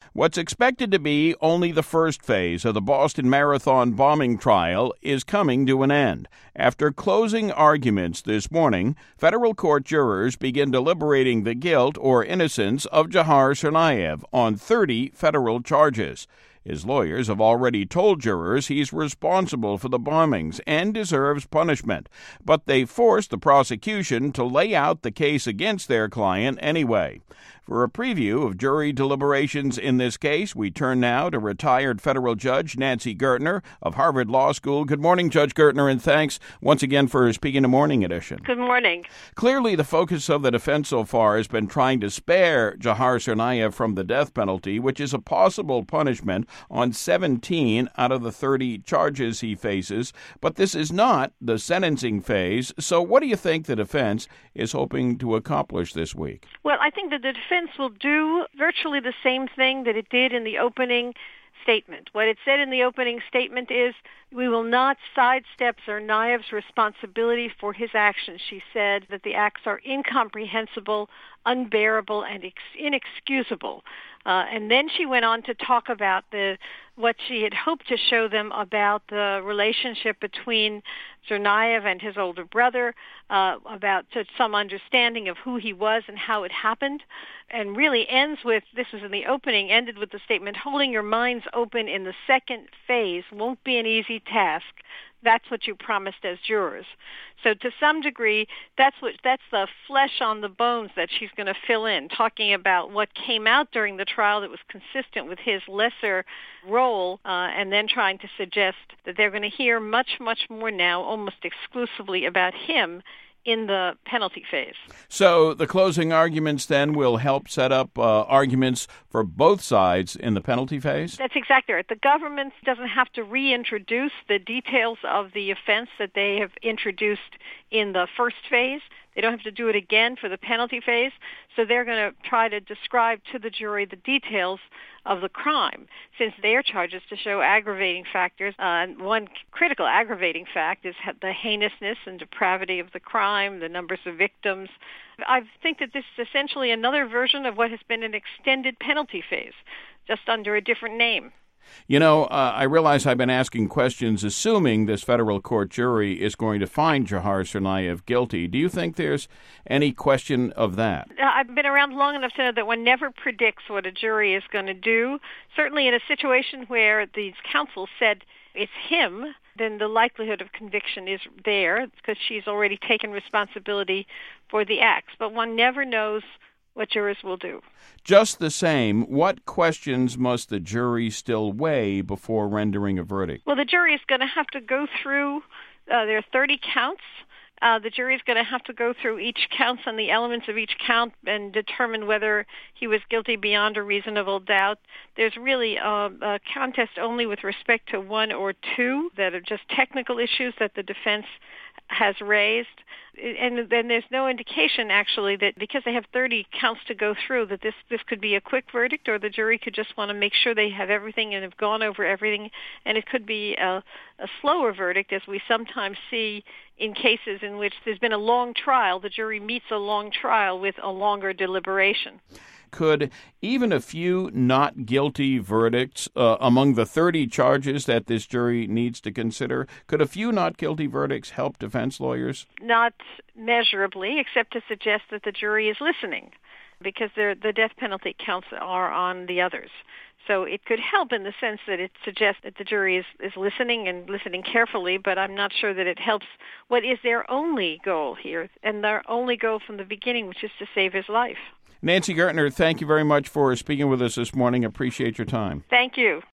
What's expected to be only the first phase of the Boston Marathon bombing trial is coming to an end. After closing arguments this morning, federal court jurors begin deliberating the guilt or innocence of Dzhokhar Tsarnaev on 30 federal charges. His lawyers have already told jurors he's responsible for the bombings and deserves punishment, but they forced the prosecution to lay out the case against their client anyway. For a preview of jury deliberations in this case, we turn now to retired federal judge Nancy Gertner of Harvard Law School. Good morning, Judge Gertner, and thanks once again for speaking to Morning Edition. Good morning. Clearly, the focus of the defense so far has been trying to spare Dzhokhar Tsarnaev from the death penalty, which is a possible punishment on 17 out of the 30 charges he faces. But this is not the sentencing phase. So what do you think the defense is hoping to accomplish this week? Well, I think that the defense will do virtually the same thing that it did in the opening statement. What it said in the opening statement is, we will not sidestep Tsarnaev's responsibility for his actions. She said that the acts are incomprehensible, unbearable, and inexcusable. And then she went on to talk about what she had hoped to show them about the relationship between Tsarnaev and his older brother, about some understanding of who he was and how it happened, and really ends with, this was in the opening, ended with the statement, holding your minds open in the second phase won't be an easy task. That's what you promised as jurors. So to some degree, that's the flesh on the bones that she's going to fill in, talking about what came out during the trial that was consistent with his lesser role, and then trying to suggest that they're going to hear much, much more now, almost exclusively about him in the penalty phase. So the closing arguments then will help set up arguments for both sides in the penalty phase? That's exactly right. The government doesn't have to reintroduce the details of the offense that they have introduced in the first phase. They don't have to do it again for the penalty phase. So they're going to try to describe to the jury the details of the crime, since their charge is to show aggravating factors. One critical aggravating fact is the heinousness and depravity of the crime, the numbers of victims. I think that this is essentially another version of what has been an extended penalty phase, just under a different name. You know, I realize I've been asking questions assuming this federal court jury is going to find Dzhokhar Tsarnaev guilty. Do you think there's any question of that? I've been around long enough to know that one never predicts what a jury is going to do. Certainly in a situation where these counsel said it's him, then the likelihood of conviction is there because she's already taken responsibility for the acts. But one never knows what jurors will do. Just the same, what questions must the jury still weigh before rendering a verdict? Well, the jury is going to have to go through, there are 30 counts. The jury is going to have to go through each count and the elements of each count and determine whether he was guilty beyond a reasonable doubt. There's really a contest only with respect to one or two that are just technical issues that the defense has raised. And then there's no indication, actually, that because they have 30 counts to go through, that this could be a quick verdict, or the jury could just want to make sure they have everything and have gone over everything, and it could be a slower verdict, as we sometimes see in cases in which there's been a long trial. The jury meets a long trial with a longer deliberation. Could even a few not guilty verdicts among the 30 charges that this jury needs to consider, could a few not guilty verdicts help defense lawyers? Not measurably, except to suggest that the jury is listening, because the death penalty counts are on the others. So it could help in the sense that it suggests that the jury is listening and listening carefully, but I'm not sure that it helps what is their only goal here, and their only goal from the beginning, which is to save his life. Nancy Gertner, thank you very much for speaking with us this morning. Appreciate your time. Thank you.